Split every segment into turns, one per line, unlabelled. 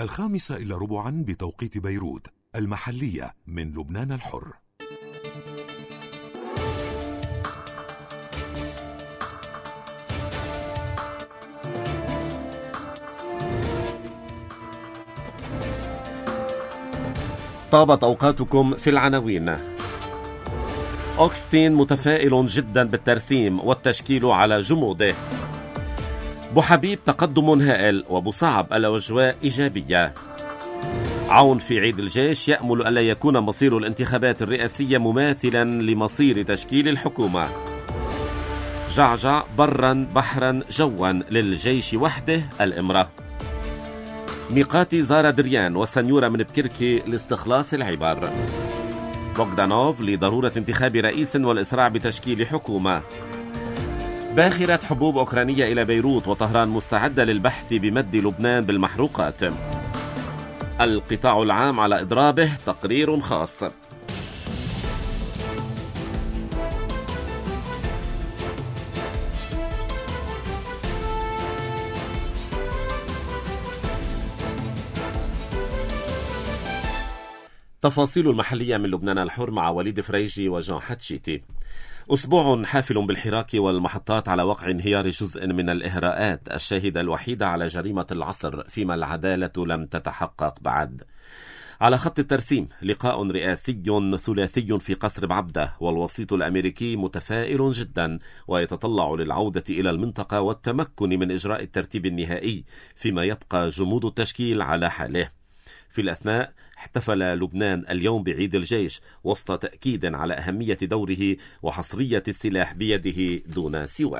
5:15 بتوقيت بيروت المحلية من لبنان الحر.
طابت أوقاتكم في العناوين. أوغستين متفائل جدا بالترسيم والتشكيل على جموده. بوحبيب تقدم هائل وبوصعب الأجواء إيجابية. عون في عيد الجيش يأمل ألا يكون مصير الانتخابات الرئاسية مماثلا لمصير تشكيل الحكومة. جعجع برا بحرا جوا للجيش وحده الإمرة. ميقاتي زار دريان والسنيورة من بكركي لاستخلاص العبر. بوغدانوف لضرورة انتخاب رئيس والإسراع بتشكيل حكومة. باخرة حبوب أوكرانية إلى بيروت وطهران مستعدة للبحث بمد لبنان بالمحروقات. القطاع العام على إضرابه تقرير خاص. تفاصيل المحلية من لبنان الحر مع وليد فريجي وجان حتشيتي. أسبوع حافل بالحراك والمحطات على وقع انهيار جزء من الإهراءات الشاهدة الوحيدة على جريمة العصر فيما العدالة لم تتحقق بعد. على خط الترسيم لقاء رئاسي ثلاثي في قصر بعبدة، والوسيط الأمريكي متفائل جدا ويتطلع للعودة إلى المنطقة والتمكن من إجراء الترتيب النهائي فيما يبقى جمود التشكيل على حاله. في الأثناء احتفل لبنان اليوم بعيد الجيش وسط تأكيد على أهمية دوره وحصرية السلاح بيده دون سواه.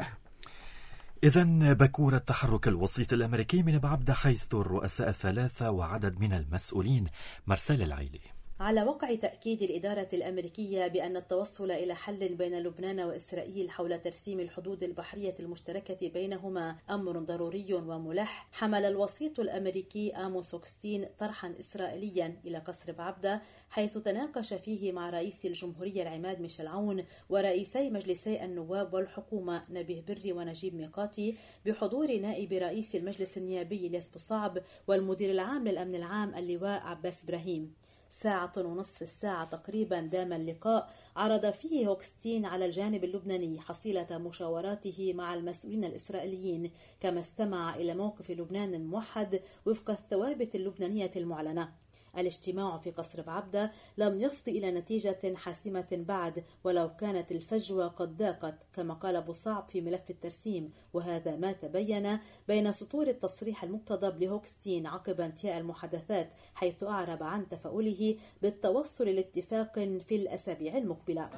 إذن بكور التحرك الوسيط الأمريكي من بعبدة، حيث الرؤساء الثلاثة وعدد من المسؤولين. مرسال العيلي.
على وقع تأكيد الإدارة الأمريكية بأن التوصل إلى حل بين لبنان وإسرائيل حول ترسيم الحدود البحرية المشتركة بينهما أمر ضروري وملح، حمل الوسيط الأمريكي آموس هوغستين طرحا إسرائيليا إلى قصر بعبدة، حيث تناقش فيه مع رئيس الجمهورية العماد ميشيل عون ورئيسي مجلسي النواب والحكومة نبيه بري ونجيب ميقاتي، بحضور نائب رئيس المجلس النيابي الياس بوصعب والمدير العام للأمن العام اللواء عباس إبراهيم. 1.5 ساعة تقريبا دام اللقاء، عرض فيه هوغستين على الجانب اللبناني حصيلة مشاوراته مع المسؤولين الإسرائيليين، كما استمع إلى موقف لبنان الموحد وفق الثوابت اللبنانية المعلنة. الاجتماع في قصر بعبدة لم يفض إلى نتيجة حاسمة بعد، ولو كانت الفجوة قد ضاقت كما قال بوصعب في ملف الترسيم، وهذا ما تبين بين سطور التصريح المقتضب لهوغستين عقب انتهاء المحادثات، حيث أعرب عن تفاؤله بالتوصل لاتفاق في الأسابيع المقبلة.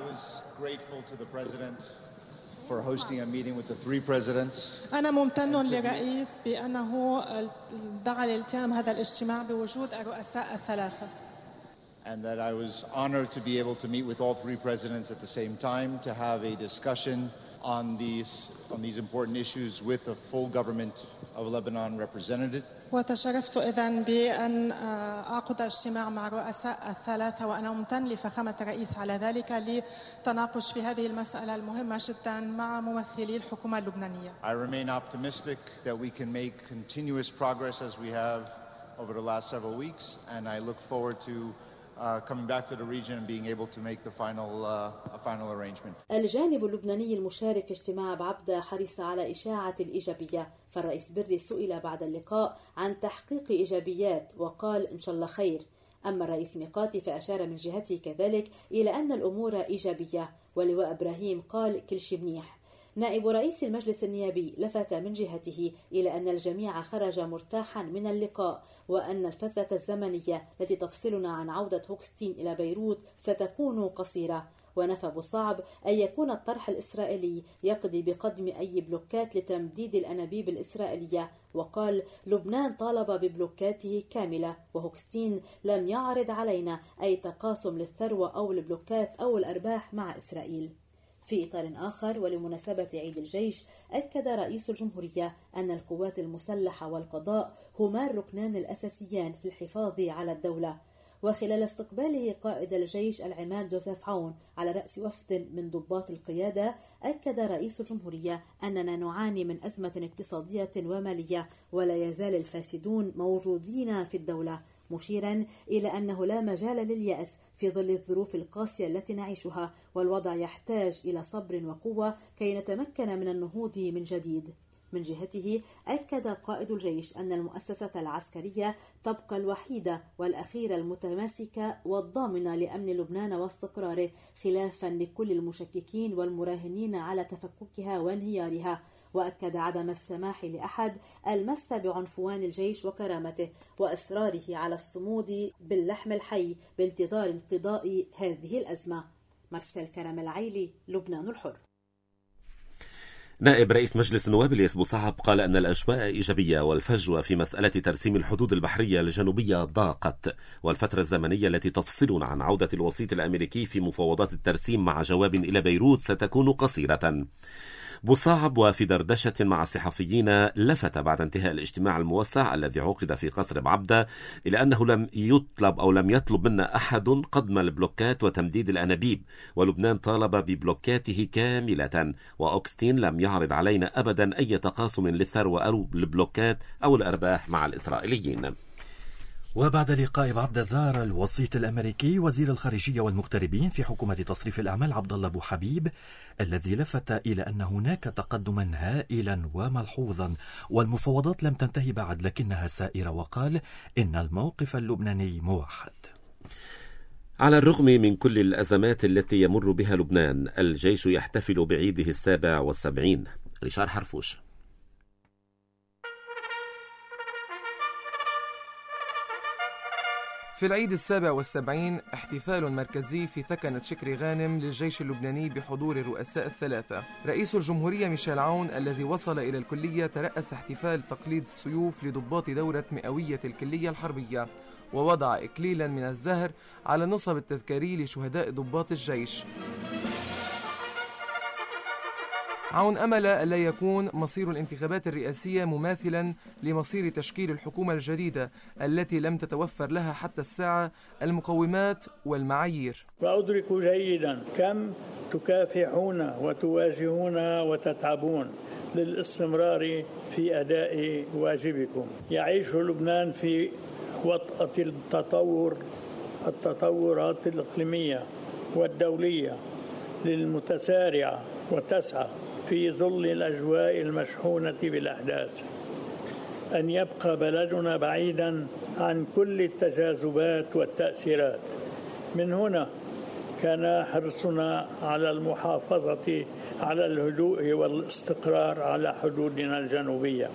for hosting a meeting with the three presidents.
أنا ممتن للرئيس بأنه دعا لالتئام هذا الاجتماع بوجود الرؤساء الثلاثة.
And that I was honored to be able to meet with all three presidents at the same time to have a discussion on these important issues with a full government of Lebanon represented.
وتشرفت إذن بأن أعقد اجتماع مع الرؤساء الثلاثة، وأنا ممتن لفخامة الرئيس على ذلك للتناقش في هذه المسألة المهمة جدا مع ممثلي الحكومة اللبنانية.
I remain optimistic that we can make continuous progress as we have over the last several weeks, and I look forward to coming back to the region and being able to make the final arrangement.
الجانب اللبناني المشارك في اجتماع بعبدة حرص على إشاعة الإيجابية، فالرئيس بري سئل بعد اللقاء عن تحقيق إيجابيات وقال إن شاء الله خير. أما الرئيس ميقاتي فأشار من جهته كذلك إلى أن الأمور إيجابية، واللواء إبراهيم قال كل شيء منيح. نائب رئيس المجلس النيابي لفت من جهته إلى أن الجميع خرج مرتاحا من اللقاء، وأن الفترة الزمنية التي تفصلنا عن عودة هوغستين إلى بيروت ستكون قصيرة. ونفى بوصعب أن يكون الطرح الإسرائيلي يقضي بقدم أي بلوكات لتمديد الأنابيب الإسرائيلية، وقال لبنان طالب ببلوكاته كاملة، وهوغستين لم يعرض علينا أي تقاسم للثروة أو البلوكات أو الأرباح مع إسرائيل. في إطار آخر ولمناسبة عيد الجيش، أكد رئيس الجمهورية أن القوات المسلحة والقضاء هما الركنان الأساسيان في الحفاظ على الدولة، وخلال استقباله قائد الجيش العماد جوزيف عون على رأس وفد من ضباط القيادة، أكد رئيس الجمهورية أننا نعاني من أزمة اقتصادية ومالية ولا يزال الفاسدون موجودين في الدولة، مشيرا إلى أنه لا مجال لليأس في ظل الظروف القاسية التي نعيشها، والوضع يحتاج إلى صبر وقوة كي نتمكن من النهوض من جديد. من جهته أكد قائد الجيش أن المؤسسة العسكرية تبقى الوحيدة والأخيرة المتماسكة والضامنة لأمن لبنان واستقراره، خلافا لكل المشككين والمراهنين على تفككها وانهيارها، وأكد عدم السماح لأحد المس بعنفوان الجيش وكرامته وإصراره على الصمود باللحم الحي بانتظار انقضاء هذه الأزمة. مرسل كرم العيلي، لبنان الحر.
نائب رئيس مجلس النواب الياس بوصعب قال أن الأجواء إيجابية والفجوة في مسألة ترسيم الحدود البحرية الجنوبية ضاقت، والفترة الزمنية التي تفصلنا عن عودة الوسيط الأمريكي في مفاوضات الترسيم مع جواب إلى بيروت ستكون قصيرة. بوصعب وفي دردشة مع الصحفيين لفت بعد انتهاء الاجتماع الموسع الذي عقد في قصر بعبدة إلى أنه لم يطلب منا أحد قدم البلوكات وتمديد الأنابيب، ولبنان طالب ببلوكاته كاملة، وأوكستين لم يعرض علينا أبدا أي تقاسم للثروة أو البلوكات أو الأرباح مع الإسرائيليين.
وبعد لقاء بعبدة زار الوسيط الأمريكي وزير الخارجية والمغتربين في حكومة تصريف الأعمال عبد الله أبو حبيب، الذي لفت إلى أن هناك تقدما هائلا وملحوظا والمفاوضات لم تنتهي بعد لكنها سائرة، وقال إن الموقف اللبناني موحد.
على الرغم من كل الأزمات التي يمر بها لبنان، الجيش يحتفل بعيده 77. ريشار حرفوش.
في العيد 77 احتفال مركزي في ثكنة شكري غانم للجيش اللبناني بحضور الرؤساء الثلاثة. رئيس الجمهورية ميشيل عون الذي وصل إلى الكلية ترأس احتفال تقليد السيوف لضباط دورة مئوية الكلية الحربية، ووضع إكليلا من الزهر على النصب التذكاري لشهداء ضباط الجيش. عون أمل ألا يكون مصير الانتخابات الرئاسية مماثلا لمصير تشكيل الحكومة الجديدة التي لم تتوفر لها حتى الساعة المقومات والمعايير.
وأدرك جيدا كم تكافحون وتواجهون وتتعبون للاستمرار في أداء واجبكم. يعيش لبنان في وطأة التطورات الإقليمية والدولية للمتسارعة، وتسعى في ظل الأجواء المشحونة بالأحداث أن يبقى بلدنا بعيدا عن كل التجاذبات والتأثيرات. من هنا كان حرصنا على المحافظة على الهدوء والاستقرار على حدودنا الجنوبية.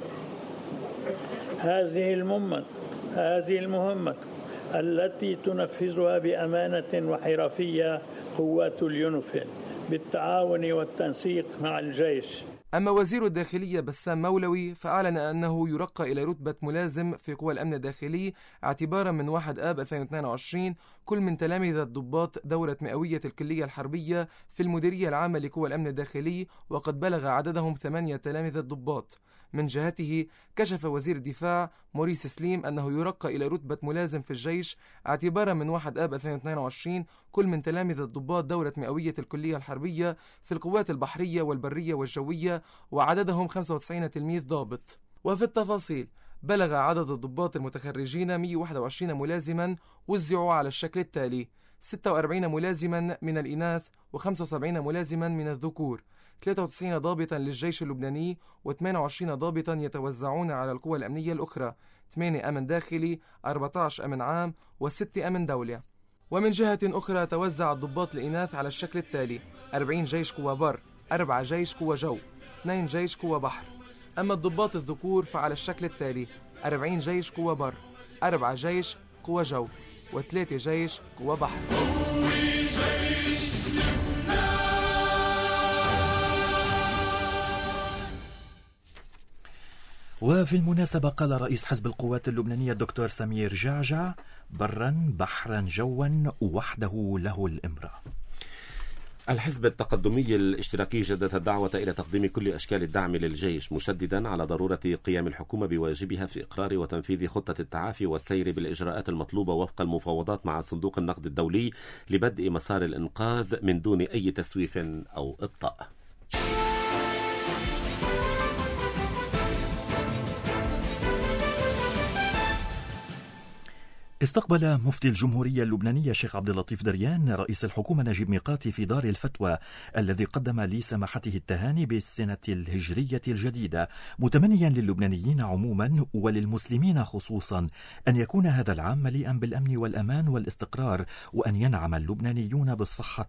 هذه المهمة التي تنفذها بأمانة وحرفية قوات اليونيفيل بالتعاون والتنسيق مع الجيش.
أما وزير الداخلية بسام مولوي فأعلن أنه يرقى إلى رتبة ملازم في قوى الأمن الداخلي اعتبارا من 1 آب 2022 كل من تلامذة ضباط دورة مئوية الكلية الحربية في المديرية العامة لقوى الأمن الداخلي، وقد بلغ عددهم 8 تلامذة ضباط. من جهته كشف وزير الدفاع موريس سليم أنه يرقى إلى رتبة ملازم في الجيش اعتبارا من 1 آب 2022 كل من تلامذة ضباط دورة مئوية الكلية الحربية في القوات البحرية والبرية والجوية، وعددهم 95 تلميذ ضابط. وفي التفاصيل بلغ عدد الضباط المتخرجين 121 ملازما وزعوا على الشكل التالي: 46 ملازما من الإناث و75 ملازما من الذكور، 93 ضابطا للجيش اللبناني و28 ضابطا يتوزعون على القوى الأمنية الأخرى، 8 أمن داخلي، 14 أمن عام و6 أمن دولة. ومن جهة أخرى توزع الضباط الإناث على الشكل التالي: 40 جيش قوى بر، 4 جيش قوى جو، 2 جيش قوى بحر. أما الضباط الذكور فعلى الشكل التالي: 40 جيش قوى بر، 4 جيش قوى جو، و3 جيش قوى بحر.
وفي المناسبة قال رئيس حزب القوات اللبنانية الدكتور سمير جعجع: برا بحرا جوا وحده له الإمرة.
الحزب التقدمي الاشتراكي جدد الدعوة إلى تقديم كل أشكال الدعم للجيش، مشددا على ضرورة قيام الحكومة بواجبها في إقرار وتنفيذ خطة التعافي والسير بالإجراءات المطلوبة وفق المفاوضات مع صندوق النقد الدولي لبدء مسار الإنقاذ من دون أي تسويف أو إبطاء.
استقبل مفتي الجمهورية اللبنانية الشيخ عبد اللطيف دريان رئيس الحكومة نجيب ميقاتي في دار الفتوى، الذي قدم لسماحته التهاني بالسنة الهجرية الجديدة، متمنيا للبنانيين عموما وللمسلمين خصوصا أن يكون هذا العام مليئا بالأمن والأمان والاستقرار، وأن ينعم اللبنانيون بالصحة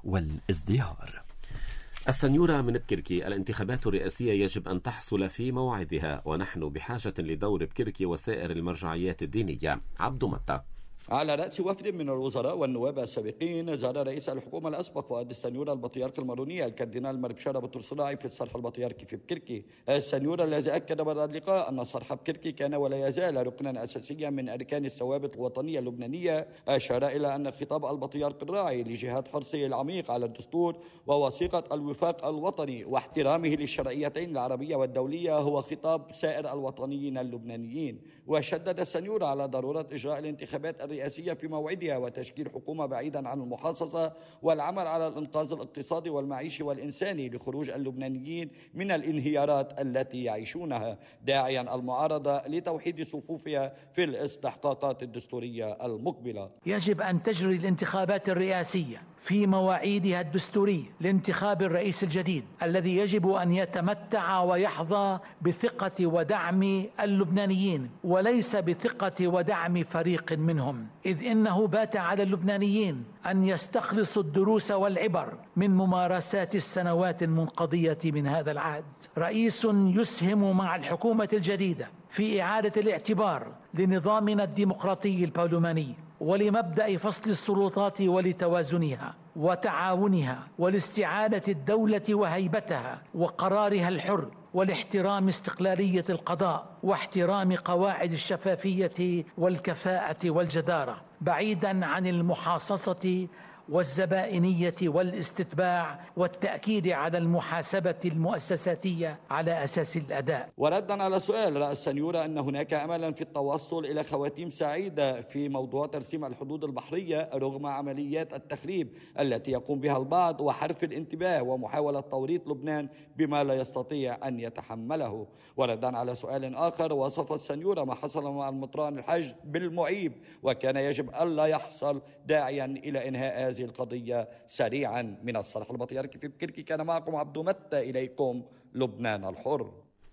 والازدهار.
السنيورة من بكركي: الانتخابات الرئاسية يجب أن تحصل في موعدها، ونحن بحاجة لدور بكركي وسائر المرجعيات الدينية. عبد متى:
على رأس وفد من الوزراء والنواب السابقين زار رئيس الحكومة الأسبق فؤاد السنيورة البطريرك المارونية الكاردينال مربشارة بطرسلاعي في الصرح البطريركي في بكركي. السنيورة الذي أكد بعد اللقاء أن صرح بكركي كان ولا يزال ركنا أساسيا من أركان الثوابت الوطنية اللبنانية، أشار إلى أن خطاب البطريرك الراعي لجهاد حرصه العميق على الدستور ووثيقة الوفاق الوطني واحترامه للشرعيتين العربية والدولية هو خطاب سائر الوطنيين اللبنانيين. وشدد السنيورة على ضرورة إجراء الانتخابات الرئاسية في موعدها وتشكيل حكومة بعيدا عن المحاصصة والعمل على الإنقاذ الاقتصادي والمعيشي والإنساني لخروج اللبنانيين من الانهيارات التي يعيشونها، داعيا المعارضة لتوحيد صفوفها في الاستحقاقات الدستورية المقبلة.
يجب أن تجري الانتخابات الرئاسية في مواعيدها الدستورية لانتخاب الرئيس الجديد الذي يجب أن يتمتع ويحظى بثقة ودعم اللبنانيين وليس بثقة ودعم فريق منهم، إذ إنه بات على اللبنانيين أن يستخلصوا الدروس والعبر من ممارسات السنوات المنقضية من هذا العهد. رئيس يسهم مع الحكومة الجديدة في إعادة الاعتبار لنظامنا الديمقراطي البرلماني ولمبدأ فصل السلطات ولتوازنها وتعاونها ولاستعادة الدولة وهيبتها وقرارها الحر ولاحترام استقلالية القضاء واحترام قواعد الشفافية والكفاءة والجدارة، بعيدا عن المحاصصة والزبائنية والاستتباع والتأكيد على المحاسبة المؤسساتية على أساس الأداء.
وردا على سؤال رأى السنيورة أن هناك أملا في التوصل إلى خواتيم سعيدة في موضوع ترسيم الحدود البحرية رغم عمليات التخريب التي يقوم بها البعض وحرف الانتباه ومحاولة توريط لبنان بما لا يستطيع أن يتحمله. وردا على سؤال آخر وصف السنيورة ما حصل مع المطران الحج بالمعيب وكان يجب ألا يحصل، داعيا إلى إنهاء هذه القضية سريعا. من الصرح البطريركي في بكركي كان معكم عبد متى، إليكم لبنان الحر.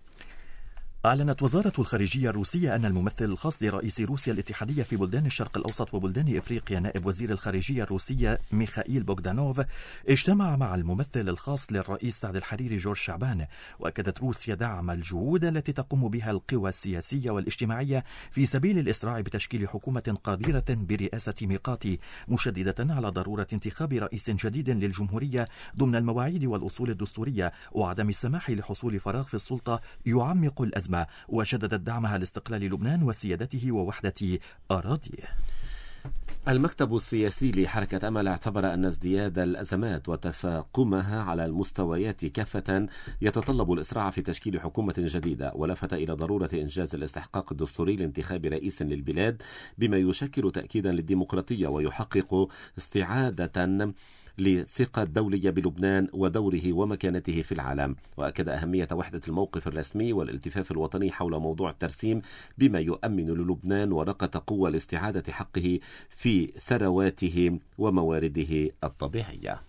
أعلنت وزارة الخارجية الروسية أن الممثل الخاص لرئيس روسيا الاتحادية في بلدان الشرق الأوسط وبلدان إفريقيا نائب وزير الخارجية الروسية ميخائيل بوغدانوف اجتمع مع الممثل الخاص للرئيس سعد الحريري جورج شعبان، وأكدت روسيا دعم الجهود التي تقوم بها القوى السياسية والاجتماعية في سبيل الإسراع بتشكيل حكومة قادرة برئاسة ميقاتي، مشددة على ضرورة انتخاب رئيس جديد للجمهورية ضمن المواعيد والأصول الدستورية وعدم السماح لحصول فراغ في السلطة يعمق الأزمة، وشددت دعمها لاستقلال لبنان وسيادته ووحدة أراضيه.
المكتب السياسي لحركة أمل اعتبر أن ازدياد الأزمات وتفاقمها على المستويات كافة يتطلب الإسراع في تشكيل حكومة جديدة، ولفت إلى ضرورة إنجاز الاستحقاق الدستوري لانتخاب رئيس للبلاد بما يشكل تأكيدا للديمقراطية ويحقق استعادة للثقة الدولية بلبنان ودوره ومكانته في العالم. وأكد أهمية وحدة الموقف الرسمي والالتفاف الوطني حول موضوع الترسيم بما يؤمن للبنان ورقة قوة لاستعادة حقه في ثرواته وموارده الطبيعية.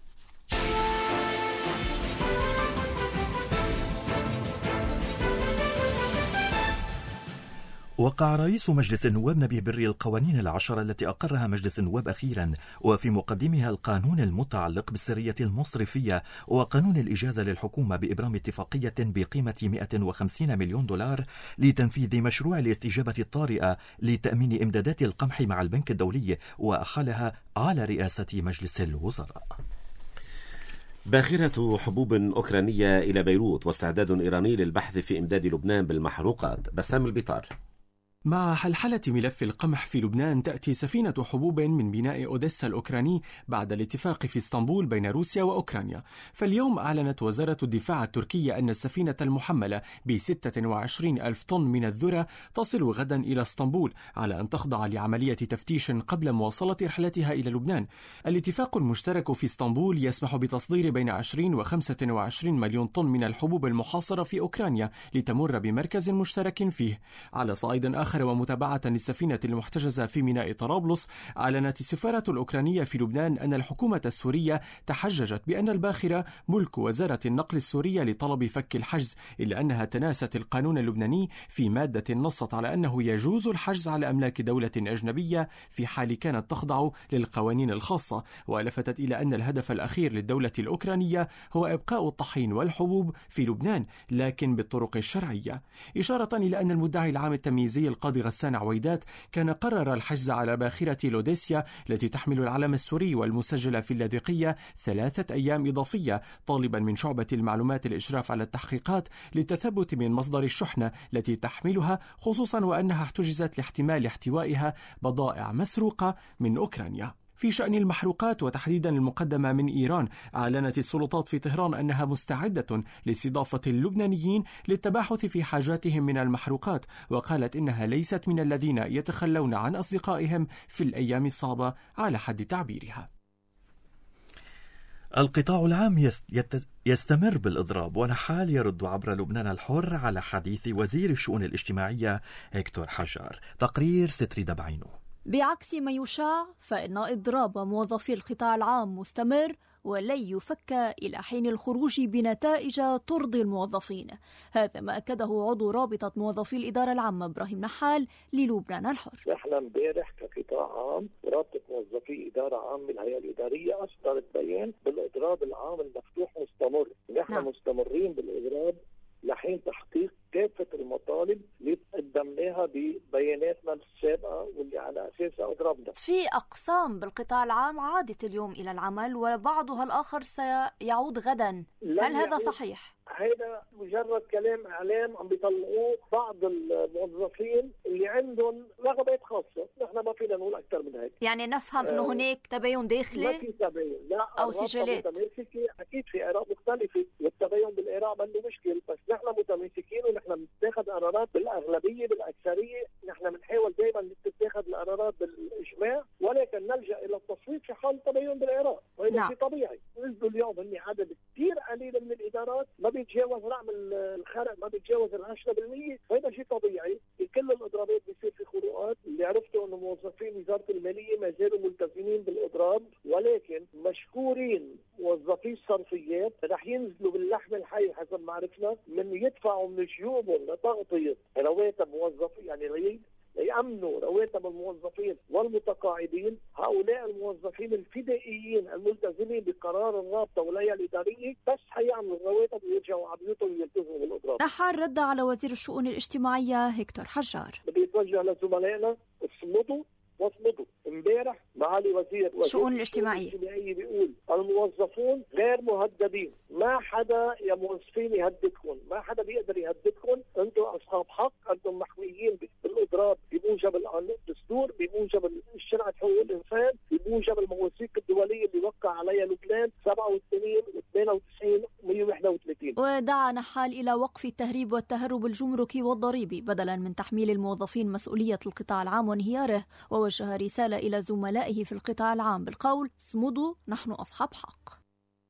وقع رئيس مجلس النواب نبيه بري القوانين العشرة التي أقرها مجلس النواب أخيرا، وفي مقدمها القانون المتعلق بالسرية المصرفية وقانون الإجازة للحكومة بإبرام اتفاقية بقيمة 150 مليون دولار لتنفيذ مشروع الاستجابة الطارئة لتأمين إمدادات القمح مع البنك الدولي، وأحالها على رئاسة مجلس الوزراء.
باخرة حبوب أوكرانية إلى بيروت واستعداد إيراني للبحث في إمداد لبنان بالمحروقات. بسام البطار.
مع حلحلة ملف القمح في لبنان، تأتي سفينة حبوب من ميناء أوديسا الأوكراني بعد الاتفاق في اسطنبول بين روسيا وأوكرانيا. فاليوم أعلنت وزارة الدفاع التركية أن السفينة المحملة ب26,000 طن من الذرة تصل غدا إلى اسطنبول على أن تخضع لعملية تفتيش قبل مواصلة رحلتها إلى لبنان. الاتفاق المشترك في اسطنبول يسمح بتصدير بين 20 و25 مليون طن من الحبوب المحاصرة في أوكرانيا لتمر بمركز مشترك فيه. على صعيد آخر ومتابعة للسفينة المحتجزة في ميناء طرابلس، أعلنت السفارة الأوكرانية في لبنان أن الحكومة السورية تحججت بأن الباخرة ملك وزارة النقل السورية لطلب فك الحجز، إلا أنها تناست القانون اللبناني في مادة نصت على أنه يجوز الحجز على أملاك دولة أجنبية في حال كانت تخضع للقوانين الخاصة، ولفتت إلى أن الهدف الأخير للدولة الأوكرانية هو إبقاء الطحين والحبوب في لبنان لكن بالطرق الشرعية، إشارة إلى أن المدعي العام التمييزي القاضي غسان عويدات كان قرر الحجز على باخرة لوديسيا التي تحمل العلم السوري والمسجلة في اللاذقية 3 أيام إضافية، طالبا من شعبة المعلومات الإشراف على التحقيقات للتثبت من مصدر الشحنة التي تحملها، خصوصا وأنها احتجزت لاحتمال احتوائها بضائع مسروقة من أوكرانيا. في شأن المحروقات وتحديدا المقدمة من إيران، أعلنت السلطات في طهران أنها مستعدة لاستضافة اللبنانيين للتباحث في حاجاتهم من المحروقات، وقالت إنها ليست من الذين يتخلون عن أصدقائهم في الأيام الصعبة على حد تعبيرها.
القطاع العام يستمر بالإضراب، ونحال يرد عبر لبنان الحر على حديث وزير الشؤون الاجتماعية هيكتور حجار. تقرير ستري دبعينو.
بعكس ما يشاع فإن إضراب موظفي القطاع العام مستمر ولن يفك إلى حين الخروج بنتائج ترضي الموظفين. هذا ما أكده عضو رابطة موظفي الإدارة العامة إبراهيم نحال للبنان الحر.
نحن امبارح كقطاع عام رابطة موظفي إدارة عامة الهيئة الإدارية أصدرت بيان بالإضراب العام المفتوح مستمر. نحن مستمرين بالإضراب لحين تحقيق كافة المطالب اللي قدمناها ببياناتنا السابقة واللي على أساسها أضربنا.
في أقسام بالقطاع العام عادت اليوم إلى العمل وبعضها الآخر سيعود غدا، هل هذا صحيح؟
هذا مجرد كلام إعلام عم بيطلقوه بعض الموظفين اللي عندهم رغبات خاصة. نحن ما فينا نقول أكثر من هيك.
يعني نفهم إنه هناك تباين داخلي؟
ما في تباين، لا،
أو سجلات.
أكيد في آراء مختلفة، والتباين بالآراء ما عنده مشكل، بس نحن متمسكين ونحن بنتاخذ قرارات بالأغلبية بالأكثرية. نحن بنحاول دائما تتاخذ القرارات بالإجماع، ولكن نلجأ إلى التصويت في حال تباين بالآراء، وهذا شيء طبيعي. نزلوا اليوم هن عدد كثير قليل من الإدارات ما بيتجاوز رقم الخرق، ما بيتجاوز 10%، فهذا شيء طبيعي. بكل الإضرابات بيصير في خروقات. اللي عرفته إنه موظفين وزارة المالية ما زالوا ملتزمين بالإضراب، ولكن مشكورين موظفي الصرفيات رح ينزلوا باللحم الحي حسب ما عرفنا، من يدفعوا من جيوبهم لتغطية رواتب موظفين، يعني ليأمنوا رواتب الموظفين والمتقاعدين. هؤلاء الموظفين الفدائيين الملتزمين بقرار الرابطة والهيئة الإدارية بس حيعملوا الرواتب ويرجعوا على بيوتهم ويلتزموا بالإضراب.
نحال رد على وزير الشؤون الاجتماعية هيكتور حجار.
بدي اتوجه لزملائنا اصمدوا واصمدوا. امبارح معالي وزير
الشؤون الاجتماعية
بيقول الموظفون غير مهددين، ما حدا يا موظفين يهددكم، ما حدا بيقدر يهددكم، انتم اصحاب حق، انتم محميين بالاضراب بموجب الدستور، بموجب شرعة حقوق الانسان، بموجب المواثيق الدولية اللي وقع عليها لبنان 87 و92 و131.
ودعا نحال إلى وقف التهريب والتهرب الجمركي والضريبي بدلا من تحميل الموظفين مسؤولية القطاع العام وانهياره، ووجه رسالة إلى زملائه في القطاع العام بالقول: اصمدوا، نحن أصحاب حق.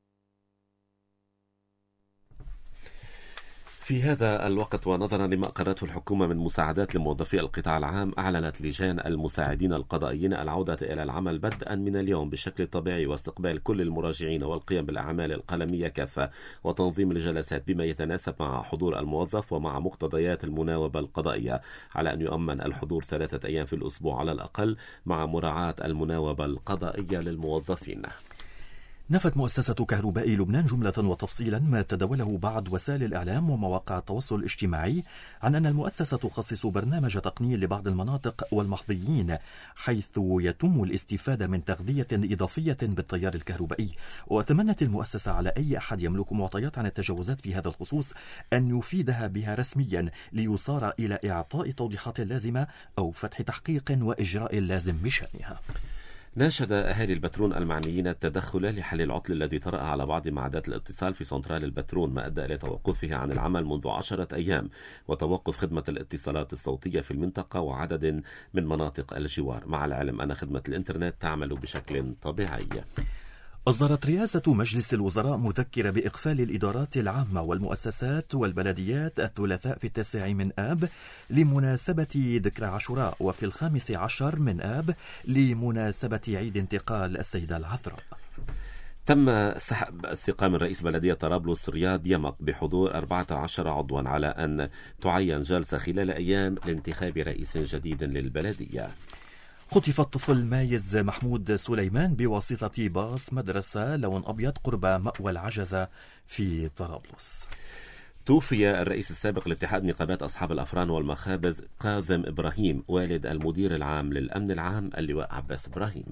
في هذا الوقت ونظرا لما أقرته الحكومة من مساعدات لموظفي القطاع العام، أعلنت لجان المساعدين القضائيين العودة إلى العمل بدءا من اليوم بالشكل الطبيعي، واستقبال كل المراجعين والقيام بالأعمال القلمية كافة، وتنظيم الجلسات بما يتناسب مع حضور الموظف ومع مقتضيات المناوبة القضائية، على أن يؤمن الحضور 3 أيام في الأسبوع على الأقل مع مراعاة المناوبة القضائية للموظفين.
نفت مؤسسة كهرباء لبنان جملة وتفصيلا ما تداوله بعض وسائل الإعلام ومواقع التواصل الاجتماعي عن أن المؤسسة تخصص برنامج تقنين لبعض المناطق والمحظيين حيث يتم الاستفادة من تغذية إضافية بالتيار الكهربائي. وتمنت المؤسسة على أي أحد يملك معطيات عن التجاوزات في هذا الخصوص أن يفيدها بها رسميا ليصار إلى إعطاء توضيحات لازمة أو فتح تحقيق وإجراء اللازم بشأنها.
ناشد أهالي البترون المعنيين التدخل لحل العطل الذي طرأ على بعض معدات الاتصال في سنترال البترون، ما أدى إلى توقفه عن العمل منذ 10 أيام وتوقف خدمة الاتصالات الصوتية في المنطقة وعدد من مناطق الجوار، مع العلم أن خدمة الإنترنت تعمل بشكل طبيعي.
أصدرت رئاسة مجلس الوزراء مذكرة بإقفال الإدارات العامة والمؤسسات والبلديات الثلاثاء في 9 من آب لمناسبة ذكرى عاشوراء، وفي 15 من آب لمناسبة عيد انتقال السيدة العذراء.
تم سحب الثقة من رئيس بلدية طرابلس رياض يمق بحضور 14 عضوا على أن تعين جلسة خلال أيام لانتخاب رئيس جديد للبلدية.
خطف الطفل مايز محمود سليمان بواسطة باص مدرسة لون أبيض قرب مأوى العجزة في طرابلس.
توفي الرئيس السابق لاتحاد نقابات أصحاب الأفران والمخابز كاظم إبراهيم والد المدير العام للأمن العام اللواء عباس إبراهيم.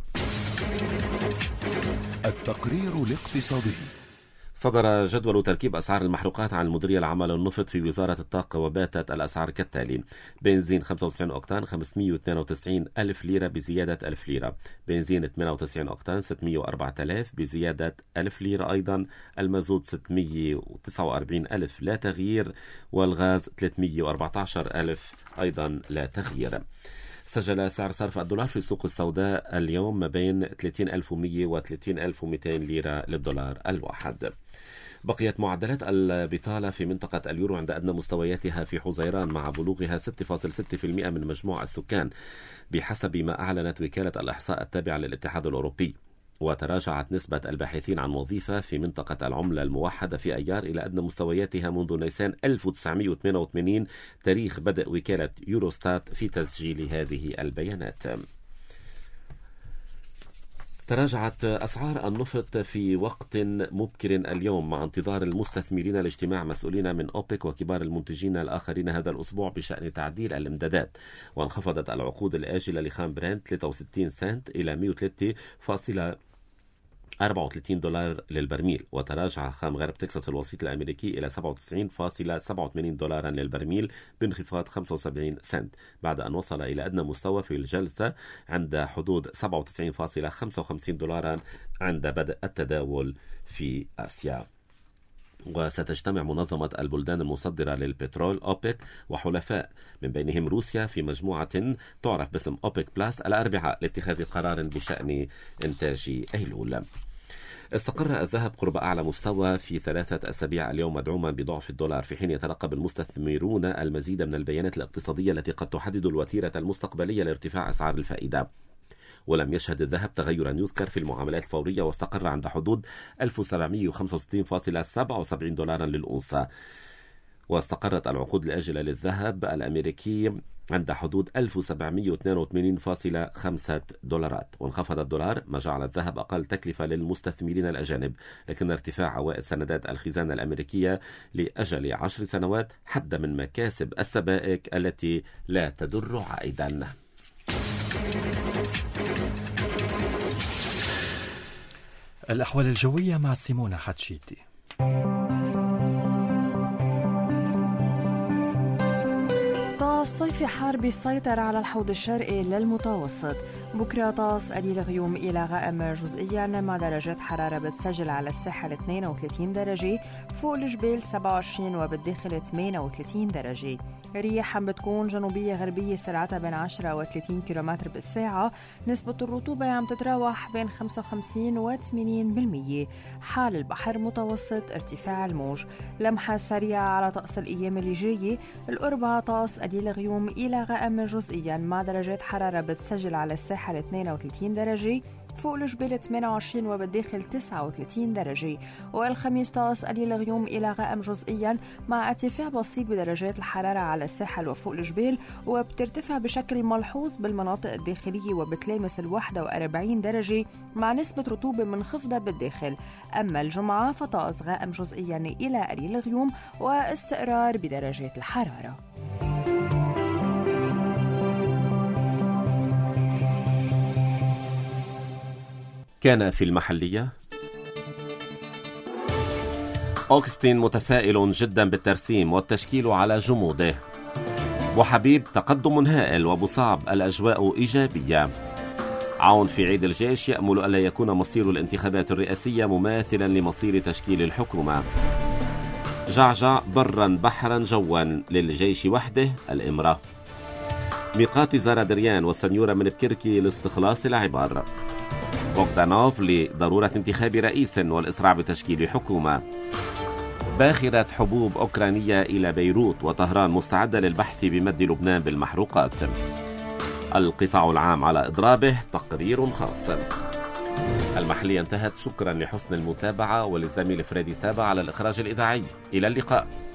التقرير الاقتصادي. صدر جدول تركيب أسعار المحروقات عن المديرية العامة للنفط في وزارة الطاقة، وباتت الأسعار كالتالي: بنزين 95 أوكتان 592 ألف ليرة بزيادة 1000 ليرة، بنزين 98 أوكتان 604,000 بزيادة 1000 ليرة أيضا، المازوت 649 ألف لا تغيير، والغاز 314 ألف أيضا لا تغيير. سجل سعر صرف الدولار في السوق السوداء اليوم ما بين 30,100 و 30,200 ليرة للدولار الواحد. بقيت معدلات البطالة في منطقة اليورو عند أدنى مستوياتها في حزيران مع بلوغها 6.6% من مجموع السكان بحسب ما أعلنت وكالة الإحصاء التابعة للاتحاد الأوروبي. وتراجعت نسبة الباحثين عن وظيفة في منطقة العملة الموحدة في أيار إلى أدنى مستوياتها منذ نيسان 1988 تاريخ بدء وكالة يوروستات في تسجيل هذه البيانات. تراجعت أسعار النفط في وقت مبكر اليوم مع انتظار المستثمرين لاجتماع مسؤولين من أوبك وكبار المنتجين الآخرين هذا الأسبوع بشأن تعديل الإمدادات. وانخفضت العقود الآجلة لخام برنت 63 سنت إلى 103.34 دولار للبرميل، وتراجع خام غرب تكساس الوسيط الأمريكي إلى 97.87 دولارا للبرميل بانخفاض 75 سنت بعد أن وصل إلى أدنى مستوى في الجلسة عند حدود 97.55 دولارا عند بدء التداول في آسيا. وستجتمع منظمة البلدان المصدرة للبترول أوبك وحلفاء من بينهم روسيا في مجموعة تعرف باسم أوبك بلاس الأربعاء لاتخاذ قرار بشأن إنتاج أيلول. استقر الذهب قرب أعلى مستوى في 3 أسابيع اليوم مدعوما بضعف الدولار، في حين يترقب المستثمرون المزيد من البيانات الاقتصادية التي قد تحدد الوتيرة المستقبليه لارتفاع أسعار الفائدة. ولم يشهد الذهب تغيرا يذكر في المعاملات الفورية واستقر عند حدود 1765.77 دولارا للأونصة. واستقرت العقود الآجلة للذهب الأمريكي عند حدود 1782.5 دولارات. وانخفض الدولار ما جعل الذهب أقل تكلفة للمستثمرين الأجانب، لكن ارتفاع عوائد سندات الخزانة الأمريكية لأجل 10 سنوات حد من مكاسب السبائك التي لا تدر عائدا.
الأحوال الجوية مع سيمونة حتشيتي.
طقس صيفي حار بيسيطر على الحوض الشرقي للمتوسط. بكرة طقس قليل غيوم إلى غائم جزئيا مع درجات حرارة بتسجل على الساحل 32 درجة، فوق الجبال 27 وبالداخل 38 درجة. رياح عم بتكون جنوبية غربية سرعتها بين 10 و 30 كيلومتر بالساعة. نسبة الرطوبة عم تتراوح بين 55 و 80%. حال البحر متوسط ارتفاع الموج. لمحة سريعة على طقس الأيام اللي جاية. الأربعاء طقس قليل غيوم إلى غائم جزئيا مع درجات حرارة بتسجل على الساحل 32 درجة، فوق الجبال 28 وبالداخل 39 درجة. والخميس طقس قليل غيوم إلى غائم جزئيا مع ارتفاع بسيط بدرجات الحرارة على الساحل وفوق الجبال، وبترتفع بشكل ملحوظ بالمناطق الداخلية وبتلامس 41 درجة مع نسبة رطوبة منخفضة بالداخل. أما الجمعة فطقس غائم جزئيا إلى قليل غيوم واستقرار بدرجات الحرارة.
كان في المحلية أوغستين متفائل جدا بالترسيم والتشكيل على جموده. وحبيب تقدم هائل وبصعب الأجواء إيجابية. عون في عيد الجيش يأمل ألا يكون مصير الانتخابات الرئاسية مماثلا لمصير تشكيل الحكومة. جعجع برا بحرا جوا للجيش وحده الإمرة. ميقات زارادريان والسنيورة من بكركي لاستخلاص العبار. بوغدانوف لضرورة انتخاب رئيس والإسراع بتشكيل حكومة. باخرة حبوب أوكرانية إلى بيروت وطهران مستعدة للبحث بمد لبنان بالمحروقات. القطاع العام على إضرابه تقرير خاص. المحلية انتهت. شكرا لحسن المتابعة وللزميل فريدي سابا على الإخراج الإذاعي. إلى اللقاء.